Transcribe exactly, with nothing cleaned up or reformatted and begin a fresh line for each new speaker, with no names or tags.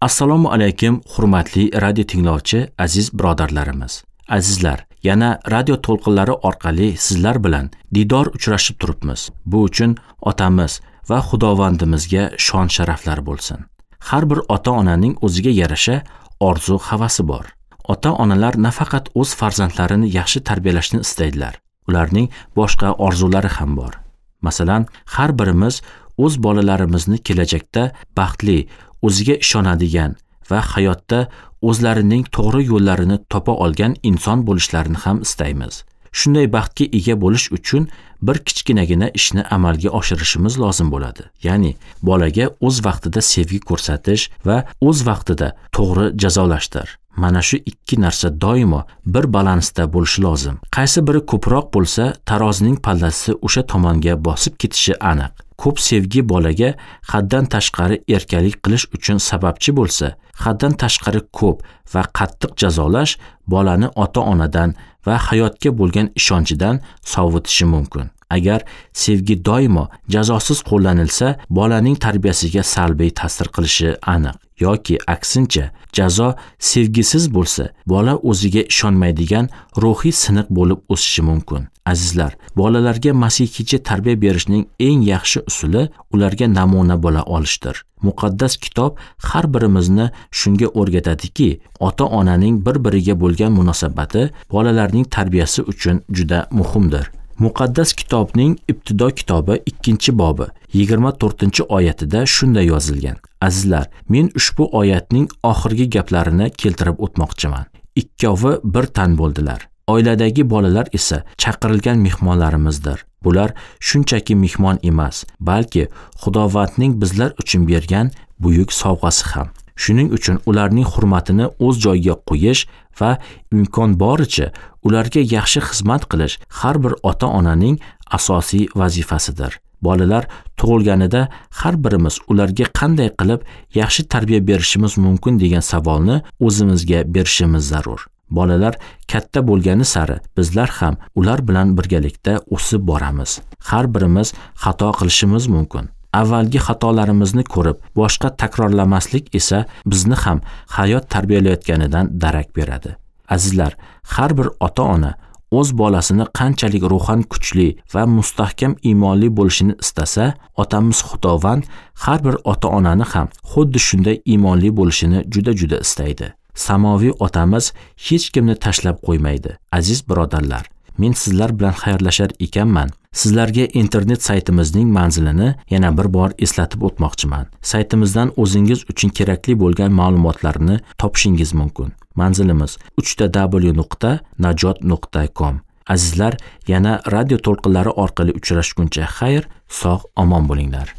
Assalomu alaykum, hurmatli radio tinglovchi aziz birodarlarimiz. Azizlar, yana radio to'lqinlari orqali sizlar bilan didor uchrashib turibmiz. Bu uchun otamiz va Xudovandimizga shon sharaflar bo'lsin. Har bir ota-onaning o'ziga yarasha orzu havasi bor. Ota-onalar nafaqat o'z farzandlarini yaxshi tarbiyalashni istaydilar. Ularning boshqa orzulari ham bor. Masalan, har birimiz o'z bolalarimizni kelajakda baxtli, o'ziga ishonadigan va hayotda o'zlarining to'g'ri yo'llarini topa olgan inson bo'lishlarini ham istaymiz. Shunday baxtga ega bo'lish uchun bir kichkinagina ishni amalga oshirishimiz lozim bo'ladi. Ya'ni bolaga o'z vaqtida sevgi ko'rsatish va o'z vaqtida to'g'ri jazolashdir. Mana shu ikki narsa doimo bir balansda bo'lishi lozim. Qaysi biri ko'proq bo'lsa, tarozining pallasi o'sha tomonga bosib ketishi aniq. Ko'p sevgi bolaga haddan tashqari erkalik qilish uchun sababchi bo'lsa, haddan tashqari ko'p va qattiq jazolash bolani ota-onadan va hayotga bo'lgan ishonchidan sovutishi mumkin. Agar sevgi doimo jazosiz qo'llanilsa, bolaning tarbiyasiga salbiy ta'sir qilishi aniq. Yoki aksincha, jazo sevgisiz bo'lsa, bola o'ziga ishonmaydigan ruhiy siniq bo'lib o'sishi mumkin. Azizlar, bolalarga masihiycha tarbiya berishning eng yaxshi usuli ularga namuna bo'la olishdir. Muqaddas kitob har birimizni shunga o'rgatadiki, ota-onaning bir-biriga bo'lgan munosabati bolalarning tarbiyasi uchun juda muhimdir. Muqaddas kitobning ibtido kitobi ikkinchi bobi yigirma to'rtinchi oyatida shunday yozilgan. Azizlar, men ushbu oyatning oxirgi gaplarini keltirib o'tmoqchiman. Ikkovi bir tan bo'ldilar. Oiladagi bolalar esa chaqirilgan mehmonlarimizdir. Bular shunchaki mehmon emas, balki Xudovandning bizlar uchun bergan buyuk sovg'asi ham. Shuning uchun ularning hurmatini o'z joyiga qo'yish va imkon boricha ularga yaxshi xizmat qilish har bir ota-onaning asosiy vazifasidir. Bolalar tug'ilganida har birimiz ularga qanday qilib yaxshi tarbiya berishimiz mumkin degan savolni o'zimizga berishimiz zarur. Bolalar katta bo'lgani sari bizlar ham ular bilan birgalikda o'sib boramiz. Har birimiz xato qilishimiz mumkin. Avvalgi xatolarimizni ko'rib, boshqa takrorlamaslik esa bizni ham hayot tarbiyalayotganidan darak beradi. Azizlar, har bir ota-ona o'z bolasini qanchalik ruhan kuchli va mustahkam iymonli bo'lishini istasa, otamiz Xudovand har bir ota-onani ham xuddi shunday iymonli bo'lishini juda-juda istaydi. Samoviy otamiz hech kimni tashlab qo'ymaydi. Aziz birodarlar, men sizlar bilan xayrlashar ekanman. Sizlarga internet saytimizning manzilini yana bir bor eslatib o'tmoqchiman. Saytimizdan o'zingiz uchun kerakli bo'lgan ma'lumotlarni topishingiz mumkin. Manzilimiz uch w nuqta najot nuqta com. Azizlar, yana radio to'lqinlari orqali uchrashguncha xayr, sog' omon bo'linglar.